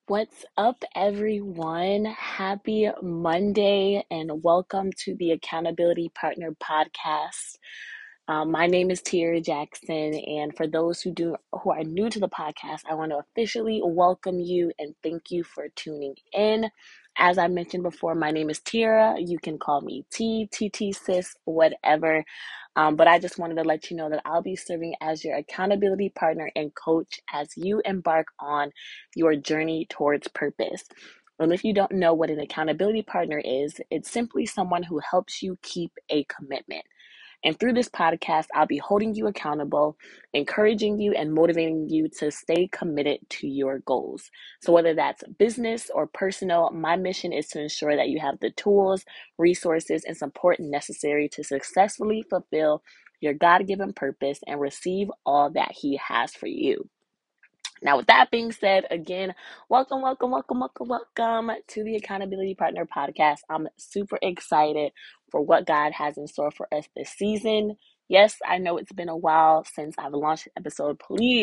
What's up, everyone? Happy Monday, and welcome to the Accountability Partner Podcast. My name is Tiara Jackson, and for those who are new to the podcast, I want to officially welcome you and thank you for tuning in. As I mentioned before, my name is Tiara. You can call me TT Sis, whatever. But I just wanted to let you know that I'll be serving as your accountability partner and coach as you embark on your journey towards purpose. And if you don't know what an accountability partner is, it's simply someone who helps you keep a commitment. And through this podcast, I'll be holding you accountable, encouraging you, and motivating you to stay committed to your goals. So, whether that's business or personal, my mission is to ensure that you have the tools, resources, and support necessary to successfully fulfill your God given purpose and receive all that He has for you. Now, with that being said, again, welcome to the Accountability Partner Podcast. I'm super excited for what God has in store for us this season. Yes, I know it's been a while since I've launched an episode.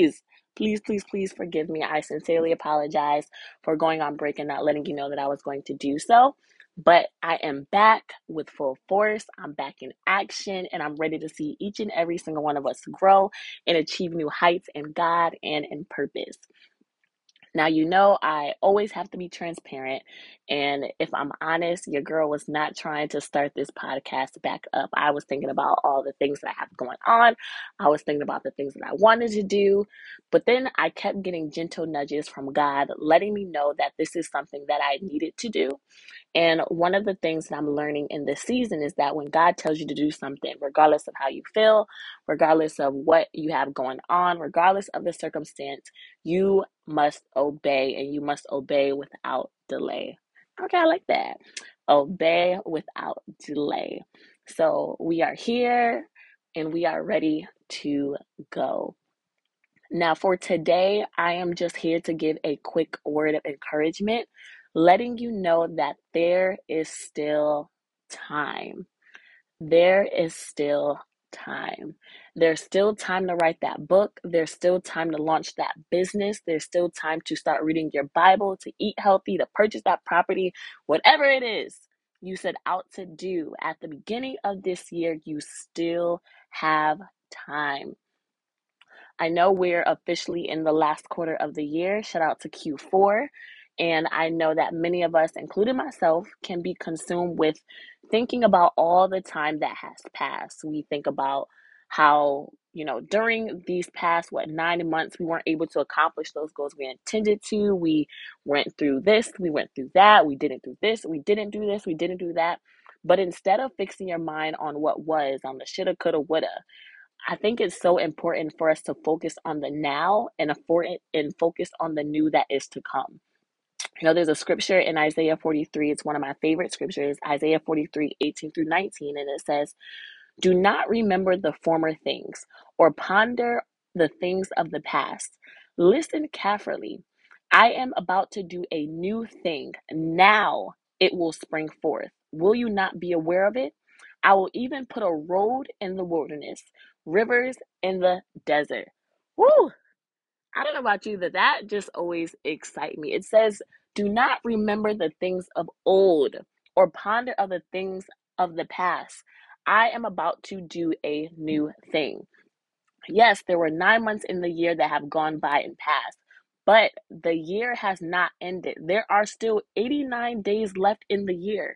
Please forgive me. I sincerely apologize for going on break and not letting you know that I was going to do so. But I am back with full force. I'm back in action, and I'm ready to see each and every single one of us grow and achieve new heights in God and in purpose. Now, I always have to be transparent. And if I'm honest, your girl was not trying to start this podcast back up. I was thinking about all the things that I have going on. I was thinking about the things that I wanted to do. But then I kept getting gentle nudges from God, letting me know that this is something that I needed to do. And one of the things that I'm learning in this season is that when God tells you to do something, regardless of how you feel, regardless of what you have going on, regardless of the circumstance, you must obey, and you must obey without delay. Okay, I like that. Obey without delay. So we are here and we are ready to go. Now, for today, I am just here to give a quick word of encouragement, letting you know that there is still time. There is still time. There's still time to write that book. There's still time to launch that business. There's still time to start reading your Bible, to eat healthy, to purchase that property, whatever it is you set out to do at the beginning of this year, you still have time. I know we're officially in the last quarter of the year. Shout out to Q4. And I know that many of us, including myself, can be consumed with thinking about all the time that has passed. We think about how, during these past, 9 months, we weren't able to accomplish those goals we intended to. We went through this, we went through that, we didn't do this, we didn't do this, we didn't do that. But instead of fixing your mind on what was, on the shoulda, coulda, woulda, I think it's so important for us to focus on the now and focus on the new that is to come. There's a scripture in Isaiah 43. It's one of my favorite scriptures, Isaiah 43, 18 through 19. And it says, "Do not remember the former things or ponder the things of the past. Listen carefully. I am about to do a new thing. Now it will spring forth. Will you not be aware of it? I will even put a road in the wilderness, rivers in the desert." Woo! I don't know about you, that just always excites me. It says, "Do not remember the things of old or ponder of the things of the past. I am about to do a new thing." Yes, there were 9 months in the year that have gone by and passed, but the year has not ended. There are still 89 days left in the year.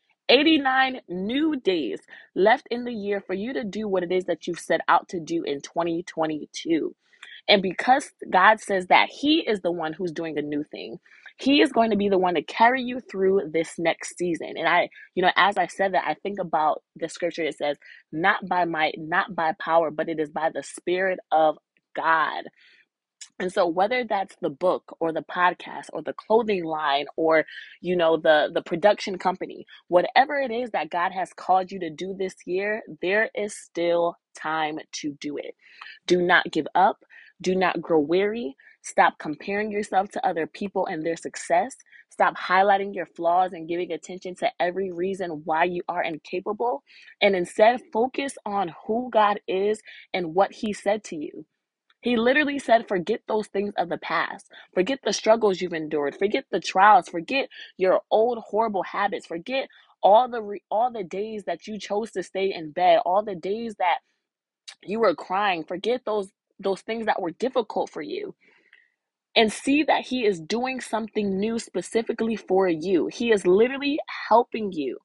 89 new days left in the year for you to do what it is that you've set out to do in 2022. And because God says that He is the one who's doing a new thing, He is going to be the one to carry you through this next season. And as I said that, I think about the scripture. It says, "Not by might, not by power, but it is by the Spirit of God." And so whether that's the book or the podcast or the clothing line or, the production company, whatever it is that God has called you to do this year, there is still time to do it. Do not give up. Do not grow weary. Stop comparing yourself to other people and their success. Stop highlighting your flaws and giving attention to every reason why you are incapable. And instead, focus on who God is and what He said to you. He literally said, forget those things of the past. Forget the struggles you've endured. Forget the trials. Forget your old horrible habits. Forget all the days that you chose to stay in bed, all the days that you were crying. Forget those things that were difficult for you, and see that he is doing something new specifically for you. He is literally helping you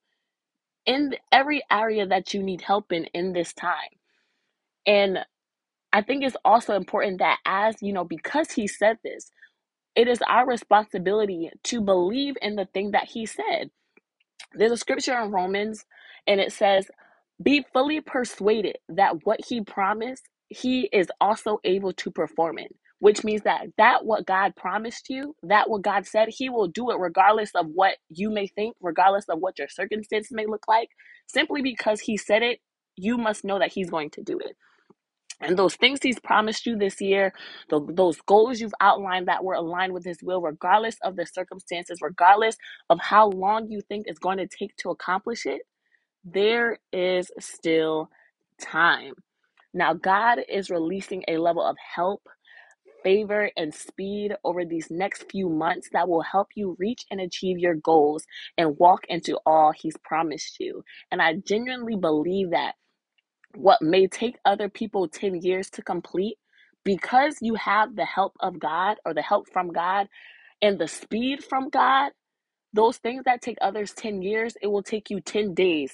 in every area that you need help in this time. And I think it's also important that, as you know, because he said this, it is our responsibility to believe in the thing that he said. There's a scripture in Romans, and it says, be fully persuaded that what he promised, he is also able to perform it. Which means that what God promised you, that what God said, he will do it regardless of what you may think, regardless of what your circumstances may look like. Simply because he said it, you must know that he's going to do it. And those things he's promised you this year, those goals you've outlined that were aligned with his will, regardless of the circumstances, regardless of how long you think it's going to take to accomplish it, there is still time. Now, God is releasing a level of help, favor, and speed over these next few months that will help you reach and achieve your goals and walk into all he's promised you. And I genuinely believe that what may take other people 10 years to complete, because you have the help of God, or the help from God, and the speed from God, those things that take others 10 years, it will take you 10 days,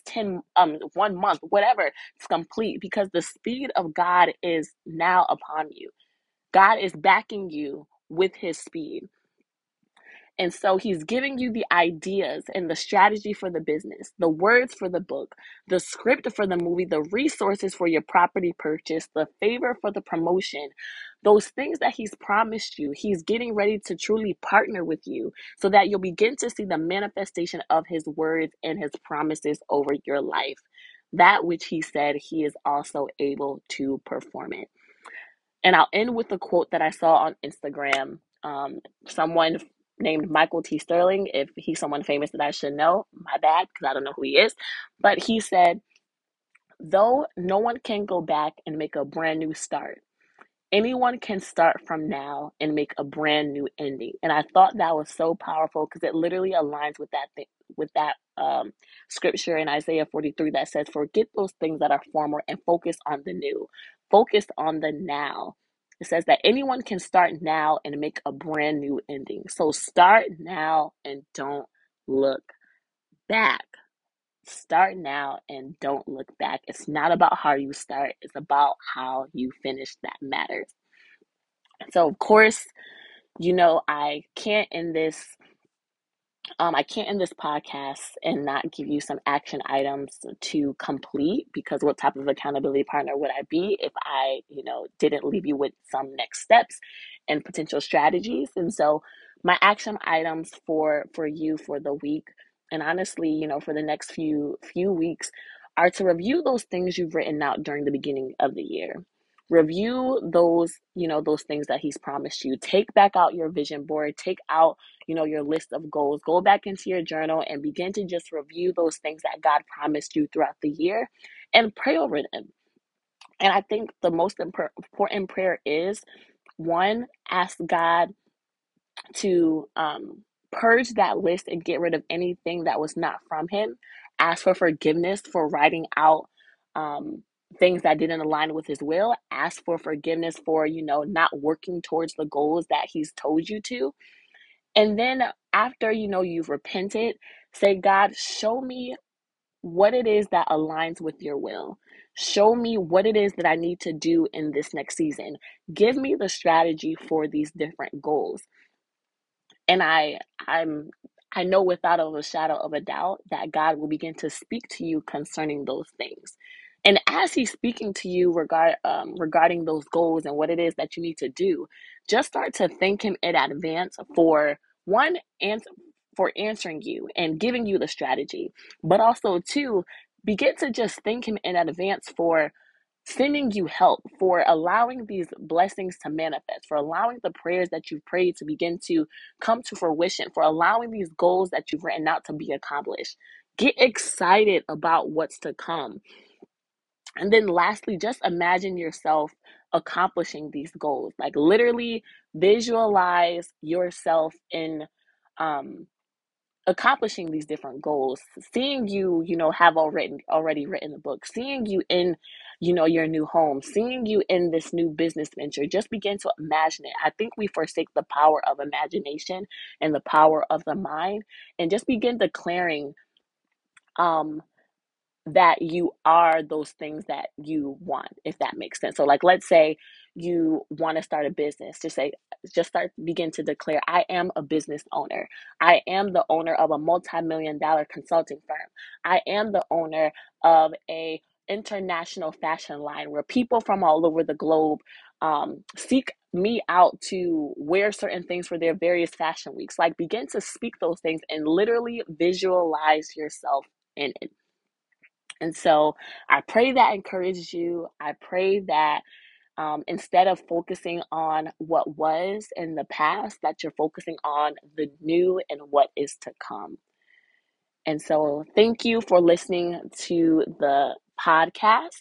1 month, whatever, to complete, because the speed of God is now upon you. God is backing you with his speed. And so he's giving you the ideas and the strategy for the business, the words for the book, the script for the movie, the resources for your property purchase, the favor for the promotion. Those things that he's promised you, he's getting ready to truly partner with you so that you'll begin to see the manifestation of his words and his promises over your life. That which he said, he is also able to perform it. And I'll end with a quote that I saw on Instagram. Someone named Michael T. Sterling, if he's someone famous that I should know, my bad, because I don't know who he is. But he said, though no one can go back and make a brand new start, anyone can start from now and make a brand new ending. And I thought that was so powerful because it literally aligns with that thing, with that scripture in Isaiah 43 that says, forget those things that are former and focus on the new. Focus on the now. It says that anyone can start now and make a brand new ending. So start now and don't look back. Start now and don't look back. It's not about how you start, it's about how you finish that matters. So, of course, you know, I can't end this podcast and not give you some action items to complete, because what type of accountability partner would I be if I, didn't leave you with some next steps and potential strategies? And so my action items for you for the week, and honestly, for the next few weeks, are to review those things you've written out during the beginning of the year. Review those things that he's promised you. Take back out your vision board, take out your list of goals. Go back into your journal and begin to just review those things that God promised you throughout the year and pray over them. And I think the most important prayer is, one, ask God to purge that list and get rid of anything that was not from him. Ask for forgiveness for writing out things that didn't align with his will. Ask for forgiveness for, not working towards the goals that he's told you to. And then after, you've repented, say, God, show me what it is that aligns with your will. Show me what it is that I need to do in this next season. Give me the strategy for these different goals. And I know without a shadow of a doubt that God will begin to speak to you concerning those things. And as he's speaking to you regarding those goals and what it is that you need to do, just start to thank him in advance for, one, for answering you and giving you the strategy, but also two, begin to just thank him in advance for sending you help, for allowing these blessings to manifest, for allowing the prayers that you've prayed to begin to come to fruition, for allowing these goals that you've written out to be accomplished. Get excited about what's to come. And then lastly, just imagine yourself accomplishing these goals. Like literally visualize yourself in accomplishing these different goals, seeing you, have already written the book, seeing you in, your new home, seeing you in this new business venture. Just begin to imagine it. I think we forsake the power of imagination and the power of the mind, and just begin declaring um that you are those things that you want, if that makes sense. So like, let's say you want to start a business. Begin to declare, I am a business owner. I am the owner of a multi-million dollar consulting firm. I am the owner of a international fashion line where people from all over the globe seek me out to wear certain things for their various fashion weeks. Like, begin to speak those things and literally visualize yourself in it. And so I pray that encourages you. I pray that instead of focusing on what was in the past, that you're focusing on the new and what is to come. And so thank you for listening to the podcast.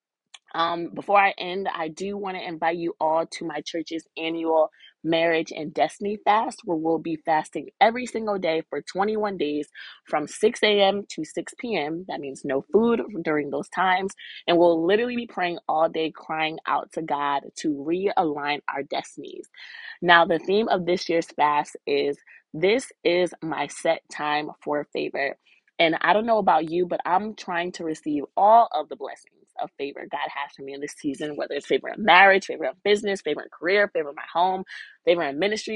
Before I end, I do want to invite you all to my church's annual Marriage and Destiny Fast, where we'll be fasting every single day for 21 days from 6 a.m. to 6 p.m. That means no food during those times. And we'll literally be praying all day, crying out to God to realign our destinies. Now, the theme of this year's fast is This is my set time for favor. And I don't know about you, but I'm trying to receive all of the blessings of favor God has for me in this season, whether it's favor in marriage, favor in business, favor in career, favor in my home, favor in ministry,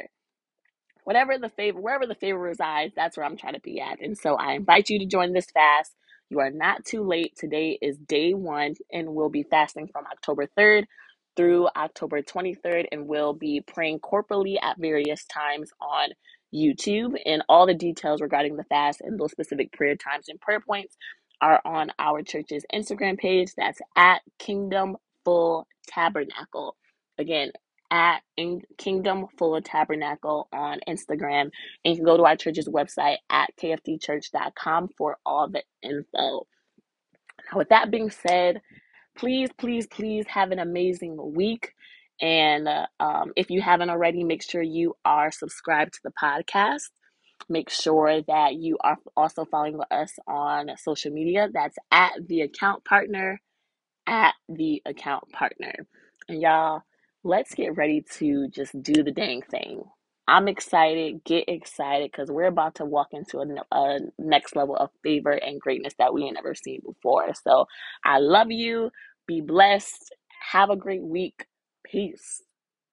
whatever the favor, wherever the favor resides, that's where I'm trying to be at. And so I invite you to join this fast. You are not too late. Today is day 1, and we'll be fasting from October 3rd through October 23rd, and we'll be praying corporately at various times on YouTube. And all the details regarding the fast and those specific prayer times and prayer points are on our church's Instagram page. That's at Kingdom Full Tabernacle. Again, at Kingdom Full Tabernacle on Instagram. And you can go to our church's website at kfdchurch.com for all the info. Now, with that being said, please, please, please have an amazing week. And if you haven't already, make sure you are subscribed to the podcast. Make sure that you are also following us on social media. That's at the account partner, And y'all, let's get ready to just do the dang thing. I'm excited. Get excited, because we're about to walk into a next level of favor and greatness that we ain't never seen before. So I love you. Be blessed. Have a great week. Peace.